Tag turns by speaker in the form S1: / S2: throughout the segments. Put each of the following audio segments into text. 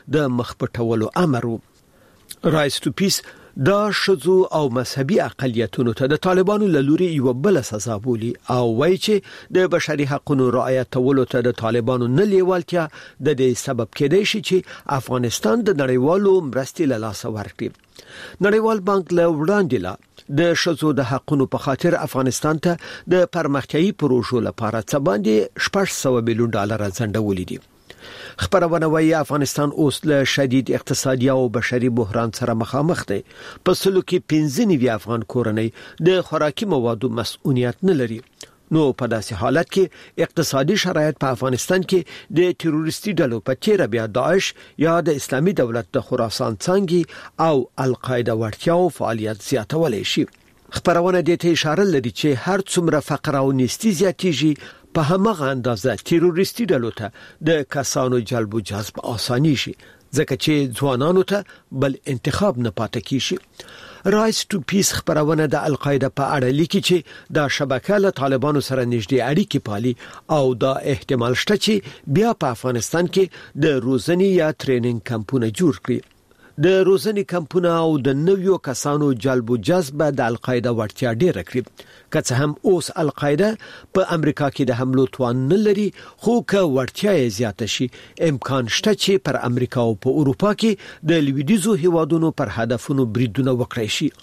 S1: د مخپټولو امر و. رایس ټو پیس دا شذو او مذهبي اقلیتونو ته د طالبانو له لوري یو بل سزا بولي او وایي چې د بشري حقوقو رعایتولو ته د طالبانو نه لیوالتیا د دې سبب کېدای شي چې افغانستان د نړیوالو مرستې له لاسه ورکړي. نړیوال بانک له وړاندې لا د شذو د حقوقو په خاطر افغانستان ته د پرمختیايي پروژو لپاره څه باندې 600 میلیون ډالر ځنډولې دي. خبرونه وايي افغانستان اوس له شدید اقتصادي او بشري بحران سره مخامخ دی. په سلو کې 15 افغان کورنۍ د خوراکي موادو مسؤلیت نه لري. نو په داسې حالت کې اقتصادي شرایط په افغانستان کې د تروریستي ډلو په تیر بیا داعش یا د اسلامي دولت د خراسان څنګه او القاعده ورتیاو فعالیت زیاتولای شي. خبرونه دې ته اشاره لري چې هر څومره فقر او نیستي زیاتیږي په همغه اندازه تروریستي ډلو ته د کسانو جلب او جذب آساني شي ځکه چې ځوانانو ته بل انتخاب نه پاتې کیږي. رایس ټو پیس خبرونه د القاعده په اړه لیکي چې دا شبکه له طالبانو سره نږدې اړیکې پالي او دا احتمال شته چې بیا په افغانستان کې د روزنې یا ټریننګ کمپونه جوړ کړي. د روزنې کمپونه او د نویو کسانو جلب او جذب د القاعده ورتیا ډیره کړي. که څه هم اوس القاعده په امریکا کې د حملو توان نه لري خو که ورتیا یې زیاته شي امکان شته چې پر امریکا او په اروپا کې د لویدیزو هیوادونو پر هدفونو بریدونه وکړي شي.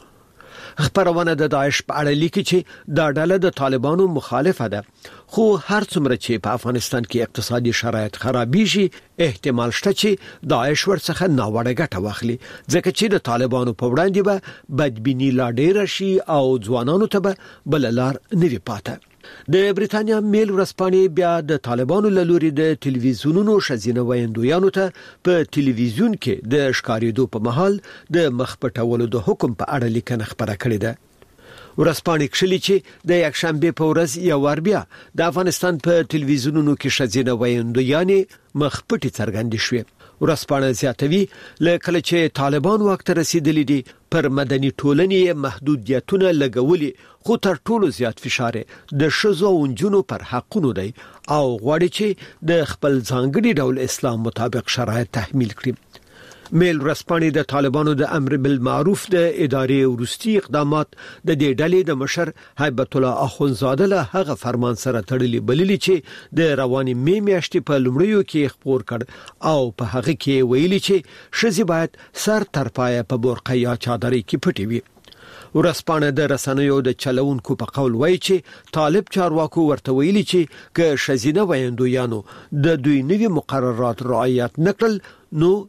S1: خبرونه د داعش په اړه لیکي چې دا ډله د طالبانو مخالفه ده خو هر څومره چې په افغانستان کې اقتصادي شرایط خرابېږي احتمال شته چې داعش ورڅخه ناوړه ګټه واخلي ځکه چې د طالبانو په وړاندې به بدبینی لا ډېره شي او ځوانانو ته به بل لار نه وي پاته. د بریتانیا میل ورځپاڼې بیا د طالبانو له لوري د ټلویزیونونو شزینه ویندویانو ته په ټلویزیون کې د ښکارېدو په محل د مخپټولو د حکم په اړه لیکنه خبره کړې ده. ورځپاڼې کښلي چې د یکشنبه په ورځ یو ور بیا د افغانستان په ټلویزیونونو کې شزینه ویندویانې مخپټي څرګندې شوې. ورځپاڼه زیاتوي لکه چې طالبان وخت رسیدلی دي پر مدني ټولنې محدودیتونه لګولي خو تر ټولو زیات فشار د شذو او نجونو پر حقونو دی او غواړي چې د خپل ځانګړي ډول اسلام مطابق شرایط تحمیل کړي. میل ورځپاڼې د طالبانو د امر بالمعروف د ادارې وروستي اقدامات د دې ډلې د مشر هیبت الله اخونزاده له هغه فرمان سره تړلي بللي چې د رواني میاشتې په لومړیو کې خبر کړ او په هغه کې ویلي چې شذې باید سر تر پایه په برقه یا چادرې کې پټي وي. ورځپاڼه د رسنیو د چلونکو په قول وایي چې طالب چارواکو ورته ویلي چې که شزینه ویندویانو د دوی نوي مقررات رعایت نکړل نو